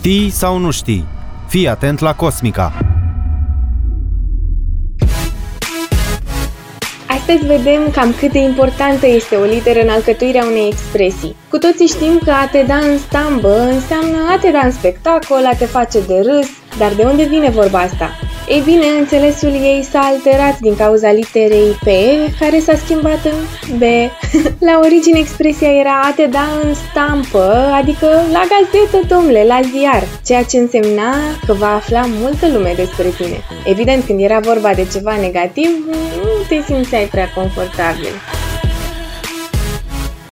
Știi sau nu știi? Fii atent la Cosmica! Astăzi vedem cam cât de importantă este o literă în alcătuirea unei expresii. Cu toții știm că a te da în stambă înseamnă a te da în spectacol, a te face de râs, dar de unde vine vorba asta? Ei bine, înțelesul ei s-a alterat din cauza literei P, care s-a schimbat în B. La origine expresia era a te da în stampă, adică la gazetă, domnule, la ziar, ceea ce însemna că va afla multă lume despre tine. Evident, când era vorba de ceva negativ, nu te simțeai prea confortabil.